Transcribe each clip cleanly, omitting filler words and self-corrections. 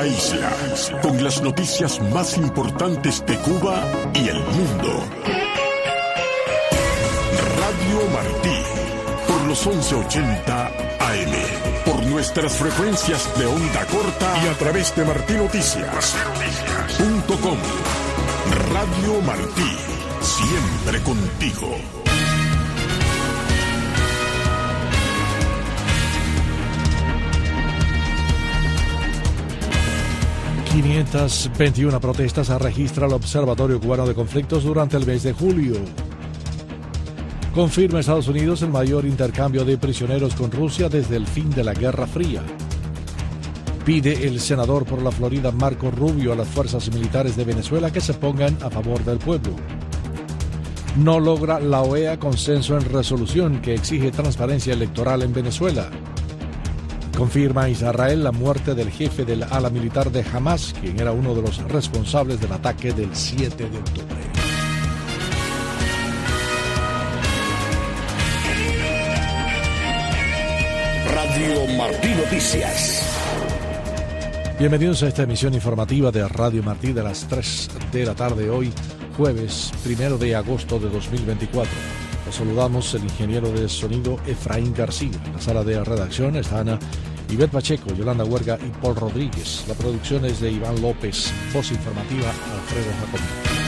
la isla, con las noticias más importantes de Cuba y el mundo. Radio Martí, por los 1180 AM, por nuestras frecuencias de onda corta y a través de martinoticias.com. Radio Martí, siempre contigo. 521 protestas registra el Observatorio Cubano de Conflictos durante el mes de julio. Confirma Estados Unidos el mayor intercambio de prisioneros con Rusia desde el fin de la Guerra Fría. Pide el senador por la Florida Marco Rubio a las fuerzas militares de Venezuela que se pongan a favor del pueblo. No logra la OEA consenso en resolución que exige transparencia electoral en Venezuela. Confirma Israel la muerte del jefe del ala militar de Hamas, quien era uno de los responsables del ataque del 7 de octubre. Radio Martí Noticias. Bienvenidos a esta emisión informativa de Radio Martí de las 3 de la tarde hoy, jueves 1 de agosto de 2024. Los saludamos el ingeniero de sonido Efraín García. En la sala de redacción están Ivette Pacheco, Yolanda Huerga y Paul Rodríguez. La producción es de Iván López. Voz informativa, Alfredo Jacobi.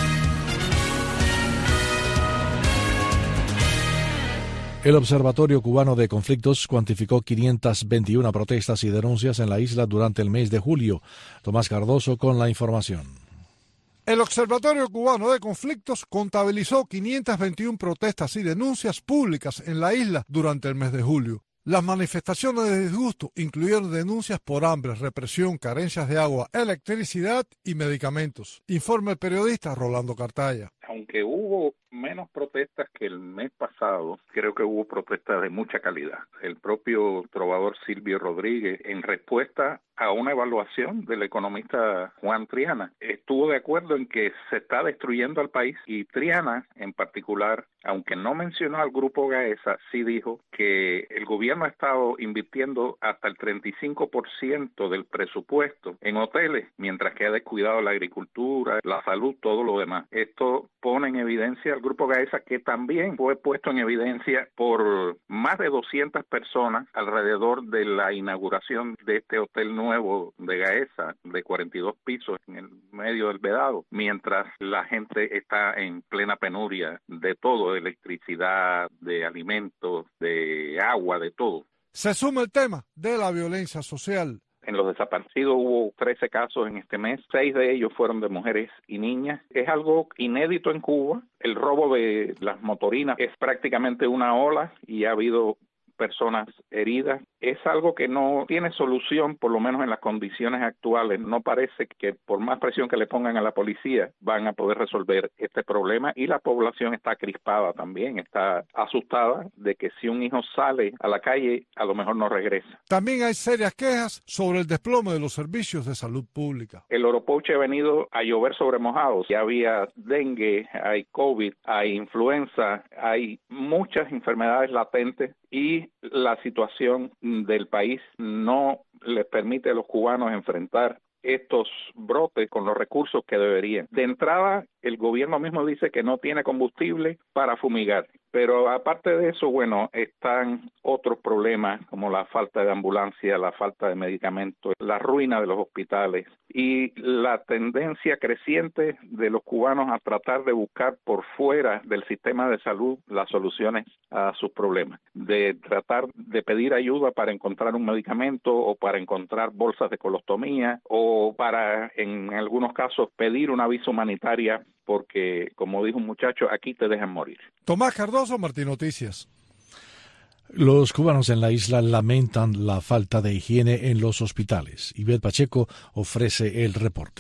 El Observatorio Cubano de Conflictos cuantificó 521 protestas y denuncias en la isla durante el mes de julio. Tomás Cardoso con la información. El Observatorio Cubano de Conflictos contabilizó 521 protestas y denuncias públicas en la isla durante el mes de julio. Las manifestaciones de disgusto incluyeron denuncias por hambre, represión, carencias de agua, electricidad y medicamentos. Informa el periodista Rolando Cartaya. Aunque hubo menos protestas que el mes pasado, creo que hubo protestas de mucha calidad. El propio trovador Silvio Rodríguez, en respuesta a una evaluación del economista Juan Triana, estuvo de acuerdo en que se está destruyendo al país, y Triana en particular, aunque no mencionó al Grupo Gaesa, sí dijo que el gobierno ha estado invirtiendo hasta el 35% del presupuesto en hoteles, mientras que ha descuidado la agricultura, la salud, todo lo demás. Esto pone en evidencia al Grupo Gaesa, que también fue puesto en evidencia por más de 200 personas alrededor de la inauguración de este hotel nuevo de Gaesa, de 42 pisos en el medio del Vedado, mientras la gente está en plena penuria de todo, de electricidad, de alimentos, de agua, de todo. Se suma el tema de la violencia social. En los desaparecidos hubo 13 casos en este mes, 6 de ellos fueron de mujeres y niñas. Es algo inédito en Cuba. El robo de las motorinas es prácticamente una ola y ha habido personas heridas. Es algo que no tiene solución, por lo menos en las condiciones actuales. No parece que por más presión que le pongan a la policía van a poder resolver este problema, y la población está crispada también, está asustada de que si un hijo sale a la calle, a lo mejor no regresa. También hay serias quejas sobre el desplome de los servicios de salud pública. El Oropoche ha venido a llover sobre mojados. Ya había dengue, hay COVID, hay influenza, hay muchas enfermedades latentes, y la situación del país no les permite a los cubanos enfrentar estos brotes con los recursos que deberían. De entrada, el gobierno mismo dice que no tiene combustible para fumigar, pero aparte de eso, bueno, están otros problemas como la falta de ambulancia, la falta de medicamentos, la ruina de los hospitales y la tendencia creciente de los cubanos a tratar de buscar por fuera del sistema de salud las soluciones a sus problemas, de tratar de pedir ayuda para encontrar un medicamento o para encontrar bolsas de colostomía o para, en algunos casos, pedir una visa humanitaria porque, como dijo un muchacho, aquí te dejan morir. Tomás Cardoso, Martí Noticias. Los cubanos en la isla lamentan la falta de higiene en los hospitales. Ivette Pacheco ofrece el reporte.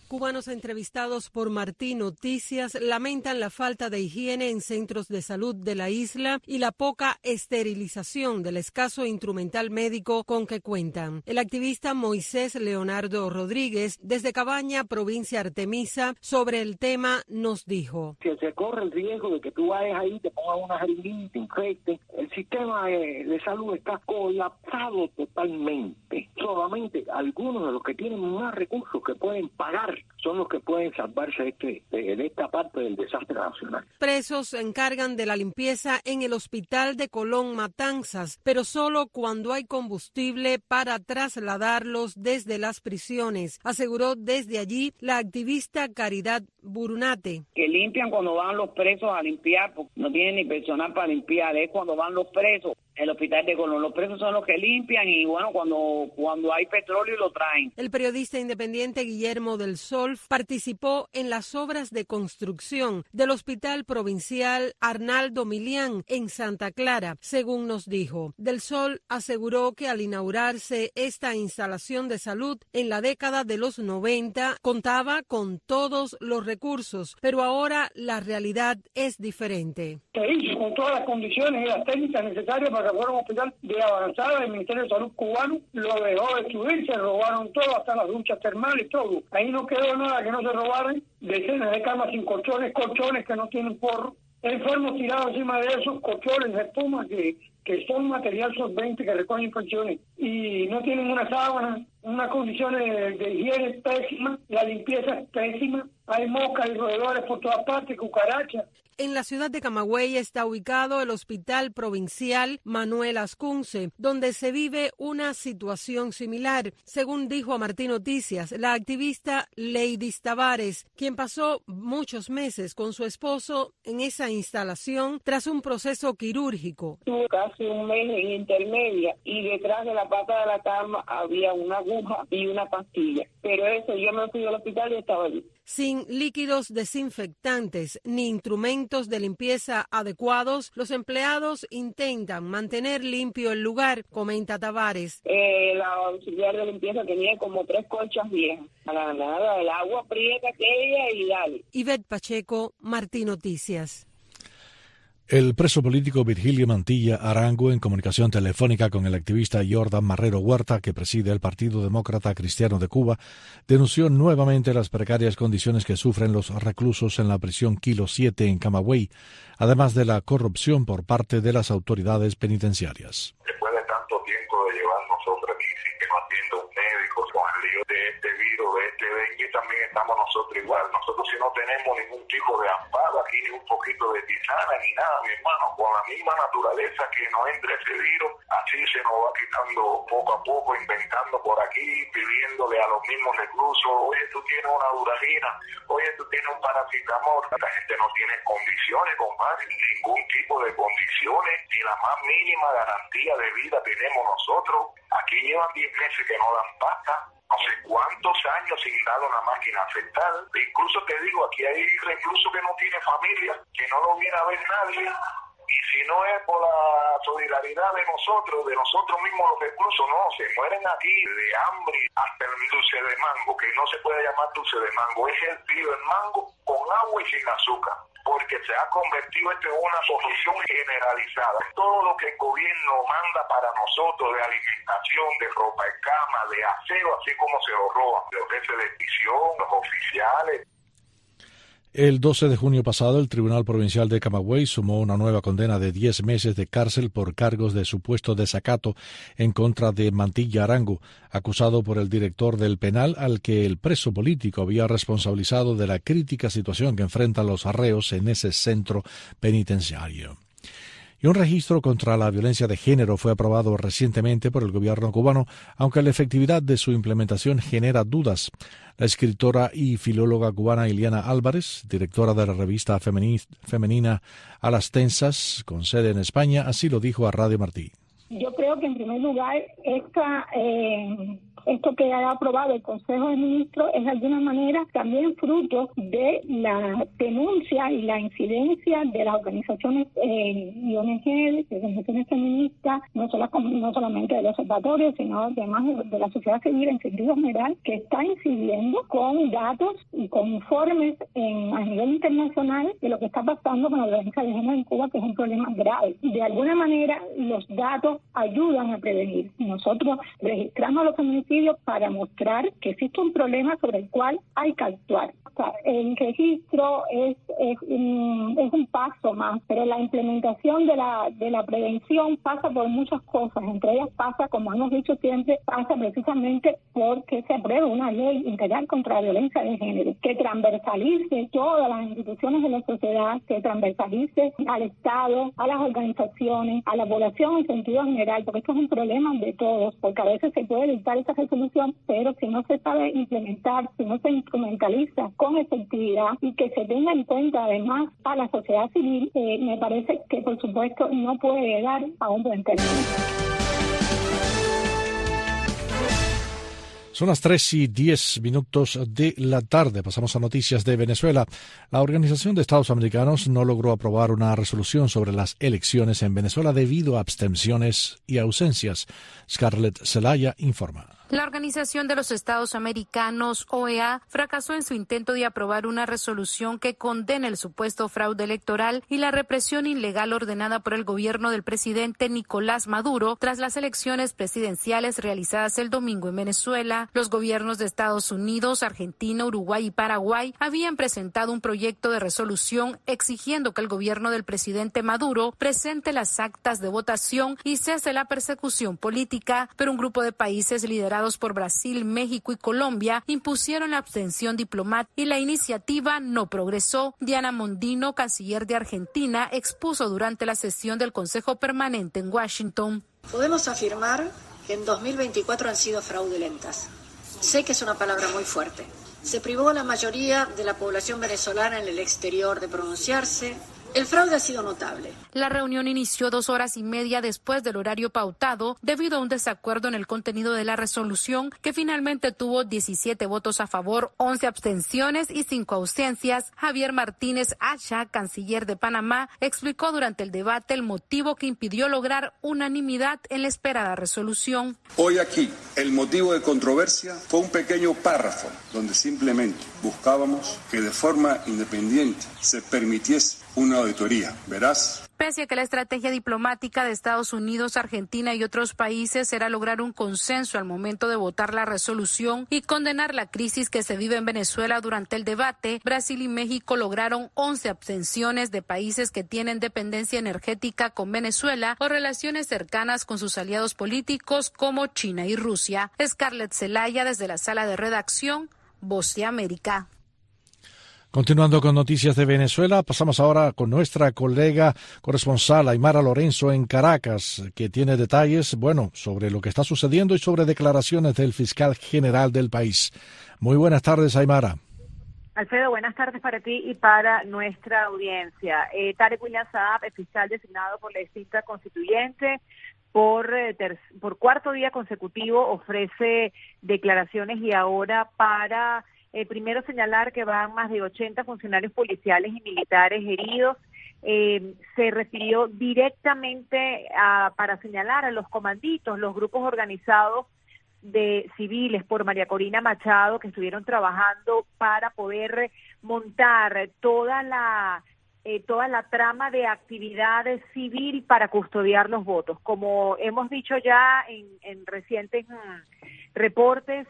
Cubanos entrevistados por Martí Noticias lamentan la falta de higiene en centros de salud de la isla y la poca esterilización del escaso instrumental médico con que cuentan. El activista Moisés Leonardo Rodríguez, desde Cabaña, provincia Artemisa, sobre el tema nos dijo: que se corre el riesgo de que tú vayas ahí, te pongas una jeringuilla y te infectes. El sistema de salud está colapsado totalmente. Solamente algunos de los que tienen más recursos que pueden pagar son los que pueden salvarse de esta parte del desastre nacional. Presos se encargan de la limpieza en el hospital de Colón Matanzas, pero solo cuando hay combustible para trasladarlos desde las prisiones, aseguró desde allí la activista Caridad Burunate. Que limpian cuando van los presos a limpiar, porque no tienen ni personal para limpiar, es cuando van los presos. El hospital de Colón, los presos son los que limpian y bueno, cuando hay petróleo lo traen. El periodista independiente Guillermo del Sol participó en las obras de construcción del Hospital Provincial Arnaldo Milián en Santa Clara, según nos dijo. Del Sol aseguró que al inaugurarse esta instalación de salud en la década de los 90 contaba con todos los recursos, pero ahora la realidad es diferente. Se hizo con todas las condiciones y las técnicas necesarias para que fuera un hospital de avanzada. El Ministerio de Salud cubano lo dejó destruir, se robaron todo, hasta las duchas termales, todo. Ahí no quedó nada que no se robaran, decenas de camas sin colchones que no tienen forro, enfermos tirados encima de esos colchones de espuma que son material solvente que recogen infecciones y no tienen una sábana, unas condiciones de higiene pésimas, la limpieza es pésima, hay moscas y roedores por todas partes, cucarachas. En la ciudad de Camagüey está ubicado el Hospital Provincial Manuel Ascunce, donde se vive una situación similar, según dijo a Martí Noticias la activista Leidis Tavares, quien pasó muchos meses con su esposo en esa instalación tras un proceso quirúrgico. Tuve casi un mes en intermedia y detrás de la pata de la cama había una aguja y una pastilla, pero eso yo me fui al hospital y estaba allí. Sin líquidos desinfectantes ni instrumentos de limpieza adecuados, los empleados intentan mantener limpio el lugar, comenta Tavares. La auxiliar de limpieza tenía como 3 colchas viejas. Para nada, el agua prieta aquella y dale. Ivette Pacheco, Martí Noticias. El preso político Virgilio Mantilla Arango, en comunicación telefónica con el activista Jordan Marrero Huerta, que preside el Partido Demócrata Cristiano de Cuba, denunció nuevamente las precarias condiciones que sufren los reclusos en la prisión Kilo 7 en Camagüey, además de la corrupción por parte de las autoridades penitenciarias. Después de tanto tiempo de llevar nosotros aquí sin que nos atienda un médico con el lío de este virus, de este dengue, también estamos nosotros igual. Nosotros si no tenemos ningún tipo de amparo aquí, ni un poquito de tisana, ni nada, mi hermano, con la misma naturaleza que nos entra ese virus, así se nos va quitando poco a poco, inventando por aquí, pidiéndole a los mismos reclusos, oye, tú tienes una duragina, oye, tú tienes un paracetamol. La gente no tiene condiciones, compadre, ningún tipo de condiciones, ni la más mínima garantía de vida tenemos nosotros. Aquí llevan 10 meses que no dan pasta, no sé cuántos años sin dar una máquina afectada. Incluso te digo, aquí hay reclusos que no tienen familia, que no lo viene a ver nadie. Y si no es por la solidaridad de nosotros mismos los reclusos, no, se mueren aquí de hambre. Hasta el dulce de mango, que no se puede llamar dulce de mango, es el pío el mango con agua y sin azúcar, porque se ha convertido esto en una solución generalizada. Todo lo que el gobierno manda para nosotros de alimentación, de ropa de cama, de aseo, así como se lo roban, los jefes de prisión, los oficiales. El 12 de junio pasado, el Tribunal Provincial de Camagüey sumó una nueva condena de 10 meses de cárcel por cargos de supuesto desacato en contra de Mantilla Arango, acusado por el director del penal al que el preso político había responsabilizado de la crítica situación que enfrentan los arreos en ese centro penitenciario. Y un registro contra la violencia de género fue aprobado recientemente por el gobierno cubano, aunque la efectividad de su implementación genera dudas. La escritora y filóloga cubana Iliana Álvarez, directora de la revista femenina A las Tensas, con sede en España, así lo dijo a Radio Martí. Yo creo que en primer lugar esta Esto que ha aprobado el Consejo de Ministros es de alguna manera también fruto de la denuncia y la incidencia de las organizaciones y ONG, de organizaciones feministas, no solamente del observatorio, sino además de la sociedad civil en sentido general, que está incidiendo con datos y con informes a nivel internacional de lo que está pasando con la violencia de género en Cuba, que es un problema grave. De alguna manera, los datos ayudan a prevenir. Nosotros registramos los feminicidios para mostrar que existe un problema sobre el cual hay que actuar. O sea, el registro es un paso más, pero la implementación de la prevención pasa por muchas cosas. Entre ellas pasa, como hemos dicho siempre, pasa precisamente porque se apruebe una ley integral contra la violencia de género, que transversalice todas las instituciones de la sociedad, que transversalice al Estado, a las organizaciones, a la población en sentido general, porque esto es un problema de todos, porque a veces se puede dictar esa resolución, pero si no se sabe implementar, si no se instrumentaliza con efectividad y que se tenga en cuenta además a la sociedad civil, me parece que por supuesto no puede llegar a un buen término. Son las 3:10 de la tarde. Pasamos a noticias de Venezuela. La Organización de Estados Americanos no logró aprobar una resolución sobre las elecciones en Venezuela debido a abstenciones y ausencias. Scarlett Zelaya informa. La Organización de los Estados Americanos, OEA, fracasó en su intento de aprobar una resolución que condena el supuesto fraude electoral y la represión ilegal ordenada por el gobierno del presidente Nicolás Maduro tras las elecciones presidenciales realizadas el domingo en Venezuela. Los gobiernos de Estados Unidos, Argentina, Uruguay y Paraguay habían presentado un proyecto de resolución exigiendo que el gobierno del presidente Maduro presente las actas de votación y cese la persecución política, pero un grupo de países liderados por Brasil, México y Colombia impusieron la abstención diplomática y la iniciativa no progresó. Diana Mondino, canciller de Argentina, expuso durante la sesión del Consejo Permanente en Washington. Podemos afirmar que en 2024 han sido fraudulentas. Sé que es una palabra muy fuerte. Se privó a la mayoría de la población venezolana en el exterior de pronunciarse. El fraude ha sido notable. La reunión inició 2 horas y media después del horario pautado debido a un desacuerdo en el contenido de la resolución que finalmente tuvo 17 votos a favor, 11 abstenciones y 5 ausencias. Javier Martínez Acha, canciller de Panamá, explicó durante el debate el motivo que impidió lograr unanimidad en la esperada resolución. Hoy aquí, el motivo de controversia fue un pequeño párrafo donde simplemente buscábamos que de forma independiente se permitiese una auditoría veraz. Pese a que la estrategia diplomática de Estados Unidos, Argentina y otros países era lograr un consenso al momento de votar la resolución y condenar la crisis que se vive en Venezuela durante el debate, Brasil y México lograron 11 abstenciones de países que tienen dependencia energética con Venezuela o relaciones cercanas con sus aliados políticos como China y Rusia. Scarlett Zelaya desde la sala de redacción, Voz de América. Continuando con noticias de Venezuela, pasamos ahora con nuestra colega corresponsal Aymara Lorenzo en Caracas, que tiene detalles, sobre lo que está sucediendo y sobre declaraciones del fiscal general del país. Muy buenas tardes, Aymara. Alfredo, buenas tardes para ti y para nuestra audiencia. Tarek William Saab, el fiscal designado por la extinta constituyente, por cuarto día consecutivo ofrece declaraciones y ahora para... primero señalar que van más de 80 funcionarios policiales y militares heridos. Se refirió directamente para señalar a los comanditos, los grupos organizados de civiles por María Corina Machado que estuvieron trabajando para poder montar toda la trama de actividad civil para custodiar los votos. Como hemos dicho ya en recientes reportes,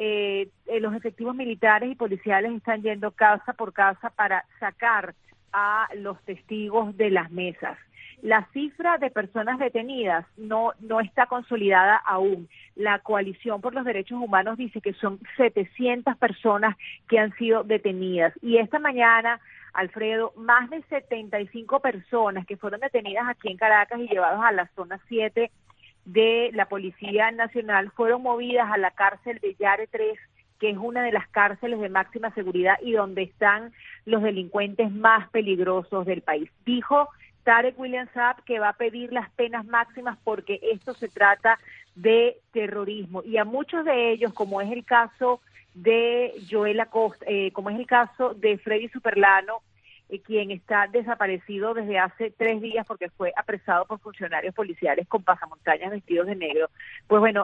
los efectivos militares y policiales están yendo casa por casa para sacar a los testigos de las mesas. La cifra de personas detenidas no está consolidada aún. La Coalición por los Derechos Humanos dice que son 700 personas que han sido detenidas. Y esta mañana, Alfredo, más de 75 personas que fueron detenidas aquí en Caracas y llevadas a la zona 7 de la Policía Nacional fueron movidas a la cárcel de Yare 3, que es una de las cárceles de máxima seguridad y donde están los delincuentes más peligrosos del país. Dijo Tarek William Saab que va a pedir las penas máximas porque esto se trata de terrorismo. Y a muchos de ellos, como es el caso de Joel Acosta, como es el caso de Freddy Superlano, quien está desaparecido desde hace 3 días porque fue apresado por funcionarios policiales con pasamontañas vestidos de negro. Pues bueno,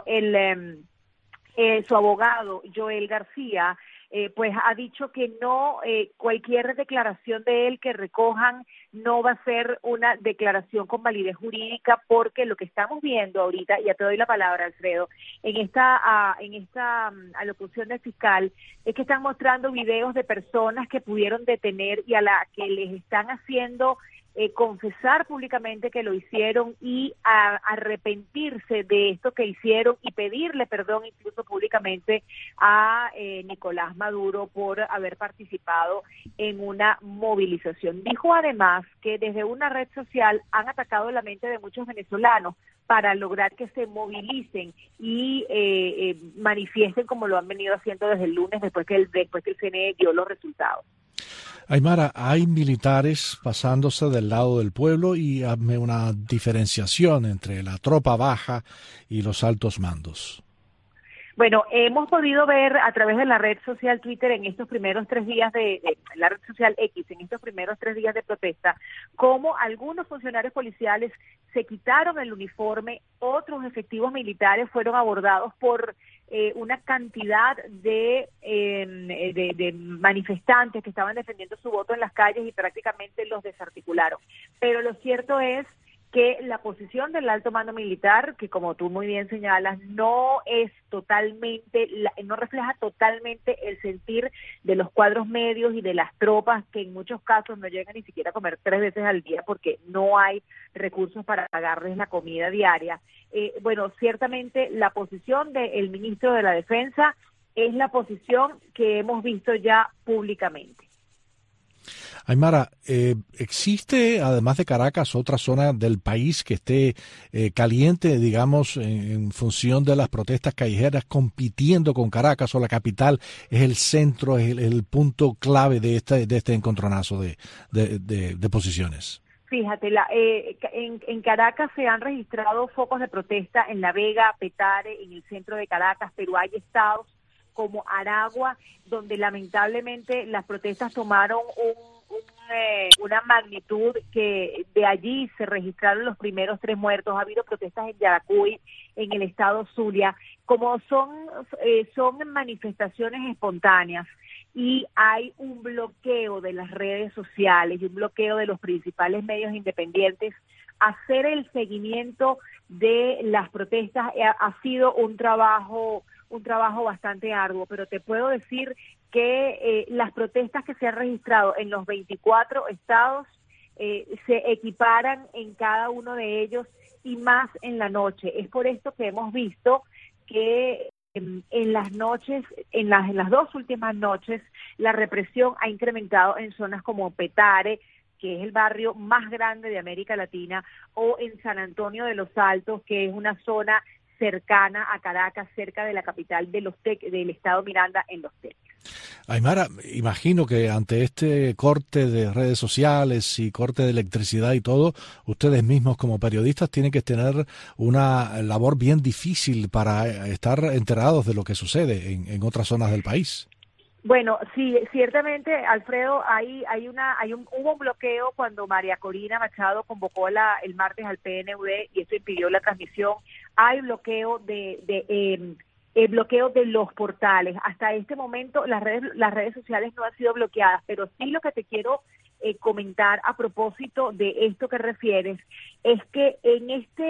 su abogado, Joel García, pues ha dicho que no, cualquier declaración de él que recojan no va a ser una declaración con validez jurídica, porque lo que estamos viendo ahorita, y ya te doy la palabra, Alfredo, en esta alocución del fiscal, es que están mostrando videos de personas que pudieron detener y a la que les están haciendo confesar públicamente que lo hicieron y arrepentirse de esto que hicieron y pedirle perdón incluso públicamente a Nicolás Maduro por haber participado en una movilización. Dijo además que desde una red social han atacado la mente de muchos venezolanos para lograr que se movilicen y manifiesten como lo han venido haciendo desde el lunes después que el CNE dio los resultados. Aymara, hay militares pasándose del lado del pueblo y hazme una diferenciación entre la tropa baja y los altos mandos. Bueno, hemos podido ver a través de la red social Twitter en estos primeros 3 días la red social X, en estos primeros 3 días de protesta, cómo algunos funcionarios policiales se quitaron el uniforme, otros efectivos militares fueron abordados por una cantidad de manifestantes que estaban defendiendo su voto en las calles y prácticamente los desarticularon. Pero lo cierto es que la posición del alto mando militar, que como tú muy bien señalas, no refleja totalmente el sentir de los cuadros medios y de las tropas, que en muchos casos no llegan ni siquiera a comer 3 veces al día porque no hay recursos para pagarles la comida diaria. Bueno, ciertamente la posición del ministro de la Defensa es la posición que hemos visto ya públicamente. Aymara, ¿existe, además de Caracas, otra zona del país que esté caliente, digamos, en función de las protestas callejeras, compitiendo con Caracas, o la capital es el centro, es el punto clave de este encontronazo de posiciones? Fíjate, en Caracas se han registrado focos de protesta en La Vega, Petare, en el centro de Caracas, pero hay estados como Aragua, donde lamentablemente las protestas tomaron una magnitud que de allí se registraron los primeros 3 muertos. Ha habido protestas en Yaracuy, en el estado Zulia, como son manifestaciones espontáneas, y hay un bloqueo de las redes sociales y un bloqueo de los principales medios independientes. Hacer el seguimiento de las protestas ha sido un trabajo bastante arduo, pero te puedo decir que las protestas que se han registrado en los 24 estados se equiparan en cada uno de ellos, y más en la noche. Es por esto que hemos visto que en las noches, en las 2 últimas noches, la represión ha incrementado en zonas como Petare, que es el barrio más grande de América Latina, o en San Antonio de los Altos, que es una zona cercana a Caracas, cerca de la capital del estado Miranda, en Los Teques. Aymara, imagino que ante este corte de redes sociales y corte de electricidad y todo, ustedes mismos como periodistas tienen que tener una labor bien difícil para estar enterados de lo que sucede en otras zonas del país. Bueno, sí, ciertamente, Alfredo, hubo un bloqueo cuando María Corina Machado convocó el martes al PNUD y eso impidió la transmisión. Hay bloqueo el bloqueo de los portales. Hasta este momento las redes sociales no han sido bloqueadas, pero sí lo que te quiero comentar a propósito de esto que refieres es que en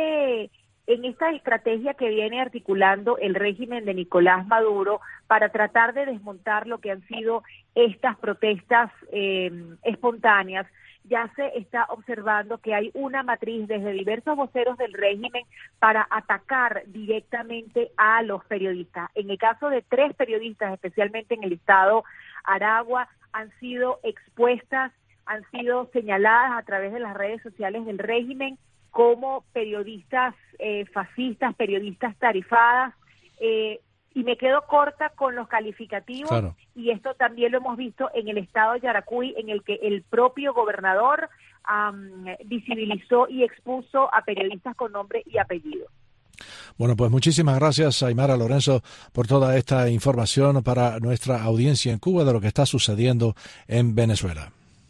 esta estrategia que viene articulando el régimen de Nicolás Maduro para tratar de desmontar lo que han sido estas protestas espontáneas, ya se está observando que hay una matriz desde diversos voceros del régimen para atacar directamente a los periodistas. En el caso de 3 periodistas, especialmente en el estado Aragua, han sido expuestas, han sido señaladas a través de las redes sociales del régimen como periodistas fascistas, periodistas tarifadas, y me quedo corta con los calificativos. Claro. Y esto también lo hemos visto en el estado de Yaracuy, en el que el propio gobernador visibilizó y expuso a periodistas con nombre y apellido. Bueno, pues muchísimas gracias, Aymara Lorenzo, por toda esta información para nuestra audiencia en Cuba de lo que está sucediendo en Venezuela.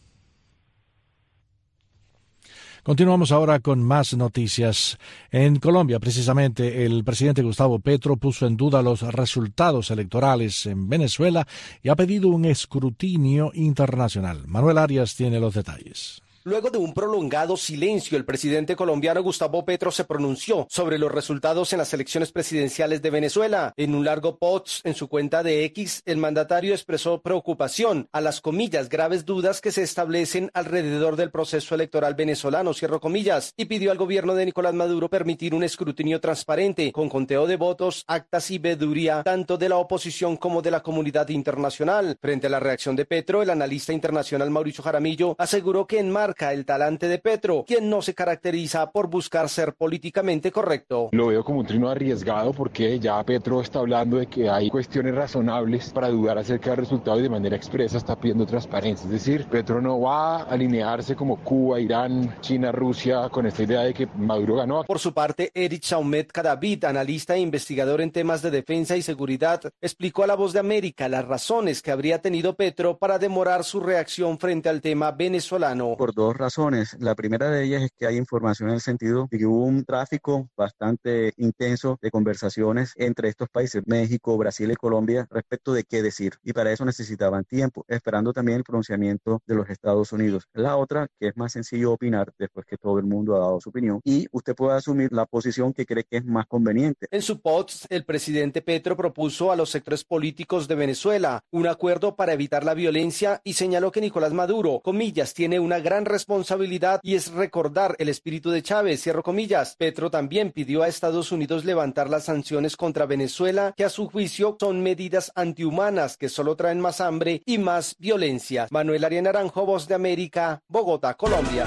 Continuamos ahora con más noticias. En Colombia, precisamente, el presidente Gustavo Petro puso en duda los resultados electorales en Venezuela y ha pedido un escrutinio internacional. Manuel Arias tiene los detalles. Luego de un prolongado silencio, el presidente colombiano Gustavo Petro se pronunció sobre los resultados en las elecciones presidenciales de Venezuela. En un largo post en su cuenta de X, el mandatario expresó preocupación a las comillas graves dudas que se establecen alrededor del proceso electoral venezolano, cierro comillas, y pidió al gobierno de Nicolás Maduro permitir un escrutinio transparente con conteo de votos, actas y veeduría tanto de la oposición como de la comunidad internacional. Frente a la reacción de Petro, el analista internacional Mauricio Jaramillo aseguró que enmarca el talante de Petro, quien no se caracteriza por buscar ser políticamente correcto. Lo veo como un trino arriesgado porque ya Petro está hablando de que hay cuestiones razonables para dudar acerca del resultado y de manera expresa está pidiendo transparencia. Es decir, Petro no va a alinearse como Cuba, Irán, China, Rusia con esta idea de que Maduro ganó. Por su parte, Eric Chaumet Cadavid, analista e investigador en temas de defensa y seguridad, explicó a La Voz de América las razones que habría tenido Petro para demorar su reacción frente al tema venezolano. Por dos razones. La primera de ellas es que hay información en el sentido de que hubo un tráfico bastante intenso de conversaciones entre estos países, México, Brasil y Colombia, respecto de qué decir. Y para eso necesitaban tiempo, esperando también el pronunciamiento de los Estados Unidos. La otra, que es más sencillo opinar después que todo el mundo ha dado su opinión y usted puede asumir la posición que cree que es más conveniente. En su post, el presidente Petro propuso a los sectores políticos de Venezuela un acuerdo para evitar la violencia y señaló que Nicolás Maduro, comillas, tiene una gran responsabilidad y es recordar el espíritu de Chávez, cierro comillas. Petro también pidió a Estados Unidos levantar las sanciones contra Venezuela, que a su juicio son medidas antihumanas que solo traen más hambre y más violencia. Manuel Arias Naranjo, Voz de América, Bogotá, Colombia.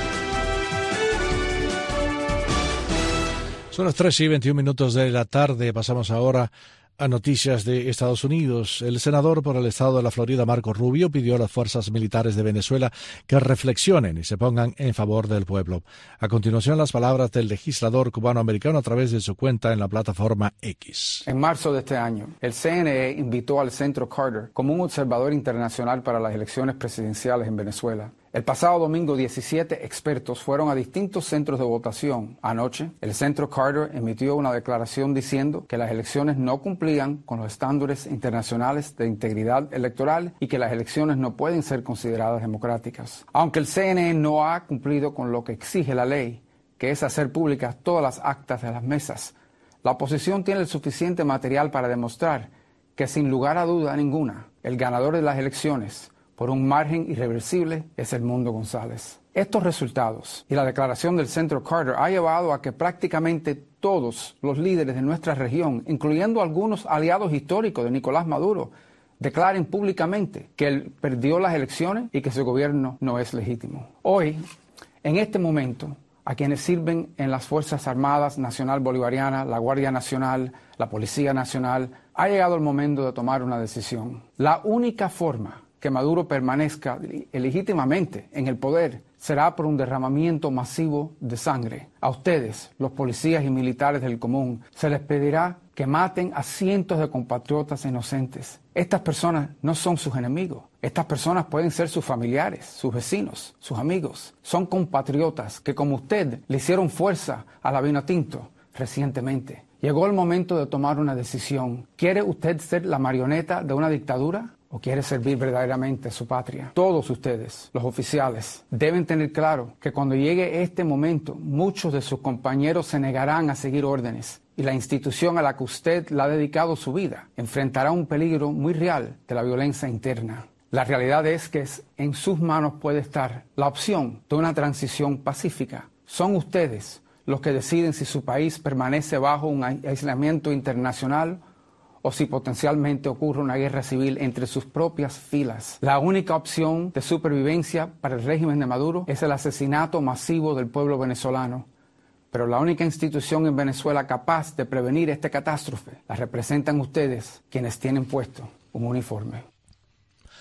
Son las 3:21 de la tarde. Pasamos ahora a noticias de Estados Unidos. El senador por el estado de la Florida, Marco Rubio, pidió a las fuerzas militares de Venezuela que reflexionen y se pongan en favor del pueblo. A continuación, las palabras del legislador cubano-americano a través de su cuenta en la plataforma X. En marzo de este año, el CNE invitó al Centro Carter como un observador internacional para las elecciones presidenciales en Venezuela. El pasado domingo, 17 expertos fueron a distintos centros de votación. Anoche, el Centro Carter emitió una declaración diciendo que las elecciones no cumplían con los estándares internacionales de integridad electoral y que las elecciones no pueden ser consideradas democráticas. Aunque el CNE no ha cumplido con lo que exige la ley, que es hacer públicas todas las actas de las mesas, la oposición tiene el suficiente material para demostrar que, sin lugar a duda ninguna, el ganador de las elecciones por un margen irreversible es Edmundo González. Estos resultados y la declaración del Centro Carter ha llevado a que prácticamente todos los líderes de nuestra región, incluyendo algunos aliados históricos de Nicolás Maduro, declaren públicamente que él perdió las elecciones y que su gobierno no es legítimo. Hoy, en este momento, a quienes sirven en las Fuerzas Armadas Nacional Bolivariana, la Guardia Nacional, la Policía Nacional, ha llegado el momento de tomar una decisión. La única forma que Maduro permanezca legítimamente en el poder será por un derramamiento masivo de sangre. A ustedes, los policías y militares del común, se les pedirá que maten a cientos de compatriotas inocentes. Estas personas no son sus enemigos. Estas personas pueden ser sus familiares, sus vecinos, sus amigos. Son compatriotas que, como usted, le hicieron fuerza a la Vinotinto recientemente. Llegó el momento de tomar una decisión. ¿Quiere usted ser la marioneta de una dictadura o quiere servir verdaderamente a su patria? Todos ustedes, los oficiales, deben tener claro que cuando llegue este momento, muchos de sus compañeros se negarán a seguir órdenes y la institución a la que usted le ha dedicado su vida enfrentará un peligro muy real de la violencia interna. La realidad es que en sus manos puede estar la opción de una transición pacífica. Son ustedes los que deciden si su país permanece bajo un aislamiento internacional o si potencialmente ocurre una guerra civil entre sus propias filas. La única opción de supervivencia para el régimen de Maduro es el asesinato masivo del pueblo venezolano. Pero la única institución en Venezuela capaz de prevenir esta catástrofe la representan ustedes, quienes tienen puesto un uniforme.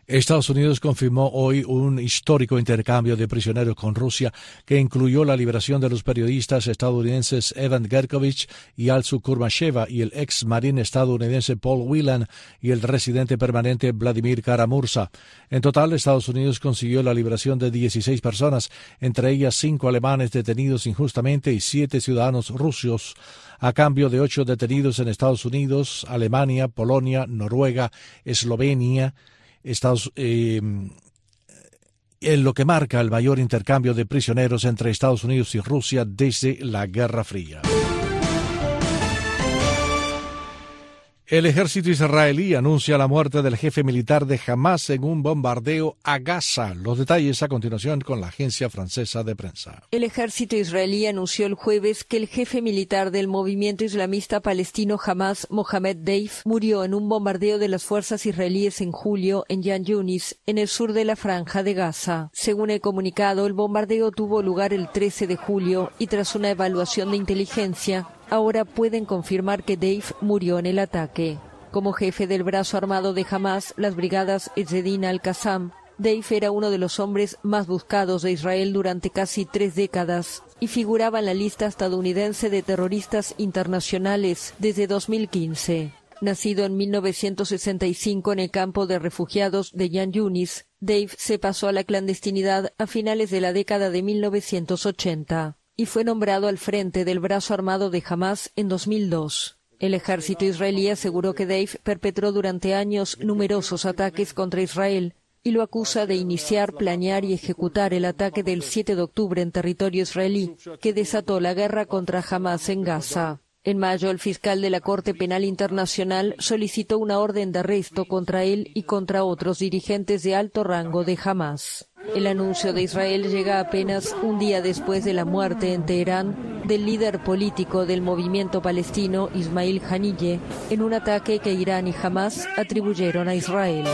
Estados Unidos confirmó hoy un histórico intercambio de prisioneros con Rusia que incluyó la liberación de los periodistas estadounidenses Evan Gershkovich y Alsu Kurmasheva y el ex marín estadounidense Paul Whelan y el residente permanente Vladimir Kara-Murza. En total, Estados Unidos consiguió la liberación de 16 personas, entre ellas 5 alemanes detenidos injustamente y 7 ciudadanos rusos, a cambio de 8 detenidos en Estados Unidos, Alemania, Polonia, Noruega, Eslovenia, en lo que marca el mayor intercambio de prisioneros entre Estados Unidos y Rusia desde la Guerra Fría. El ejército israelí anuncia la muerte del jefe militar de Hamás en un bombardeo a Gaza. Los detalles a continuación con la agencia francesa de prensa. El ejército israelí anunció el jueves que el jefe militar del movimiento islamista palestino Hamás, Mohamed Deif, murió en un bombardeo de las fuerzas israelíes en julio en Yan Yunis, en el sur de la franja de Gaza. Según el comunicado, el bombardeo tuvo lugar el 13 de julio y tras una evaluación de inteligencia, ahora pueden confirmar que Deif murió en el ataque. Como jefe del brazo armado de Hamás, las brigadas Ezzedin al-Qassam, Deif era uno de los hombres más buscados de Israel durante casi 3 décadas y figuraba en la lista estadounidense de terroristas internacionales desde 2015. Nacido en 1965 en el campo de refugiados de Yan Yunis, Deif se pasó a la clandestinidad a finales de la década de 1980. Y fue nombrado al frente del brazo armado de Hamás en 2002. El ejército israelí aseguró que Deif perpetró durante años numerosos ataques contra Israel y lo acusa de iniciar, planear y ejecutar el ataque del 7 de octubre en territorio israelí, que desató la guerra contra Hamás en Gaza. En mayo, el fiscal de la Corte Penal Internacional solicitó una orden de arresto contra él y contra otros dirigentes de alto rango de Hamás. El anuncio de Israel llega apenas un día después de la muerte en Teherán del líder político del movimiento palestino Ismail Haniyeh en un ataque que Irán y Hamás atribuyeron a Israel.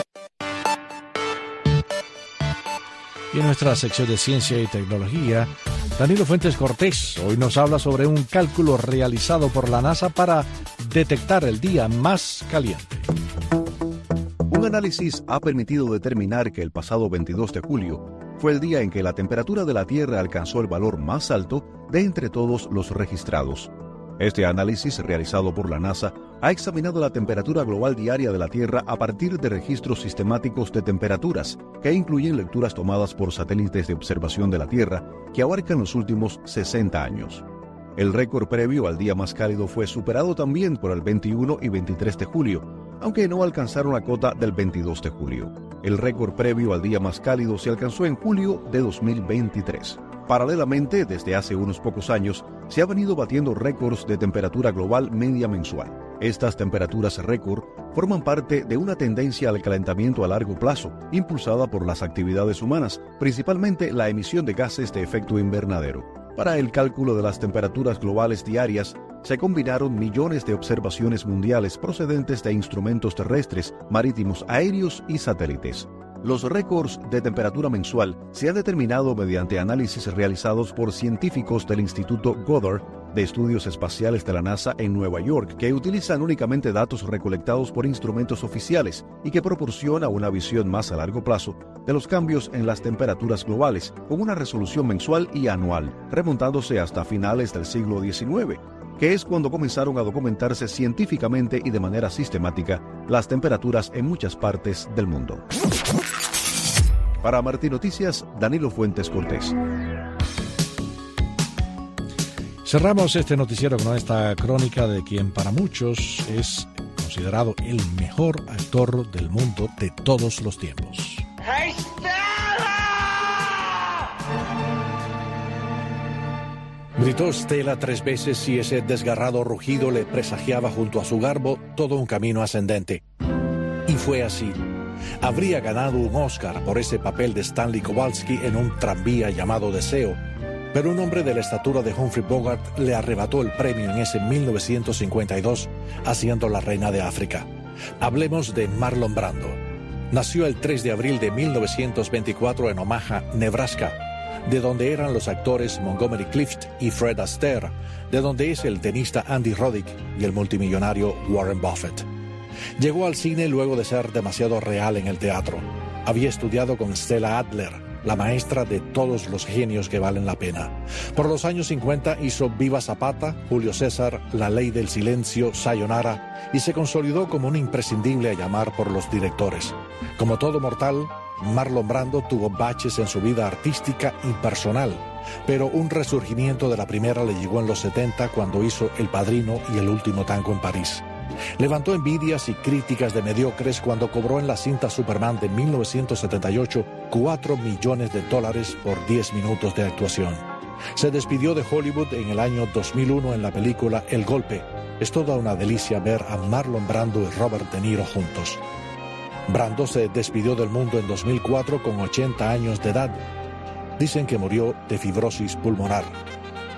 Y en nuestra sección de ciencia y tecnología, Danilo Fuentes Cortés hoy nos habla sobre un cálculo realizado por la NASA para detectar el día más caliente. Un análisis ha permitido determinar que el pasado 22 de julio fue el día en que la temperatura de la Tierra alcanzó el valor más alto de entre todos los registrados. Este análisis, realizado por la NASA, ha examinado la temperatura global diaria de la Tierra a partir de registros sistemáticos de temperaturas, que incluyen lecturas tomadas por satélites de observación de la Tierra que abarcan los últimos 60 años. El récord previo al día más cálido fue superado también por el 21 y 23 de julio, aunque no alcanzaron la cota del 22 de julio. El récord previo al día más cálido se alcanzó en julio de 2023. Paralelamente, desde hace unos pocos años, se ha venido batiendo récords de temperatura global media mensual. Estas temperaturas récord forman parte de una tendencia al calentamiento a largo plazo, impulsada por las actividades humanas, principalmente la emisión de gases de efecto invernadero. Para el cálculo de las temperaturas globales diarias, se combinaron millones de observaciones mundiales procedentes de instrumentos terrestres, marítimos, aéreos y satélites. Los récords de temperatura mensual se han determinado mediante análisis realizados por científicos del Instituto Goddard de Estudios Espaciales de la NASA en Nueva York, que utilizan únicamente datos recolectados por instrumentos oficiales y que proporciona una visión más a largo plazo de los cambios en las temperaturas globales, con una resolución mensual y anual, remontándose hasta finales del siglo XIX, que es cuando comenzaron a documentarse científicamente y de manera sistemática las temperaturas en muchas partes del mundo. Para Martín Noticias, Danilo Fuentes Cortés. Cerramos este noticiero con esta crónica de quien para muchos es considerado el mejor actor del mundo de todos los tiempos. Gritó Stella 3 veces y ese desgarrado rugido le presagiaba junto a su garbo todo un camino ascendente. Y fue así. Habría ganado un Oscar por ese papel de Stanley Kowalski en un tranvía llamado Deseo, pero un hombre de la estatura de Humphrey Bogart le arrebató el premio en ese 1952, haciendo La Reina de África. Hablemos de Marlon Brando. Nació el 3 de abril de 1924 en Omaha, Nebraska, de donde eran los actores Montgomery Clift y Fred Astaire, de donde es el tenista Andy Roddick y el multimillonario Warren Buffett. Llegó al cine luego de ser demasiado real en el teatro. Había estudiado con Stella Adler, la maestra de todos los genios que valen la pena. Por los años 50 hizo Viva Zapata, Julio César, La Ley del Silencio, Sayonara, y se consolidó como un imprescindible a llamar por los directores. Como todo mortal, Marlon Brando tuvo baches en su vida artística y personal, pero un resurgimiento de la primera le llegó en los 70 cuando hizo El Padrino y El Último Tango en París. Levantó envidias y críticas de mediocres cuando cobró en la cinta Superman de 1978 $4 millones por 10 minutos de actuación. Se despidió de Hollywood en el año 2001 en la película El Golpe. Es toda una delicia ver a Marlon Brando y Robert De Niro juntos. Brando se despidió del mundo en 2004 con 80 años de edad. Dicen que murió de fibrosis pulmonar.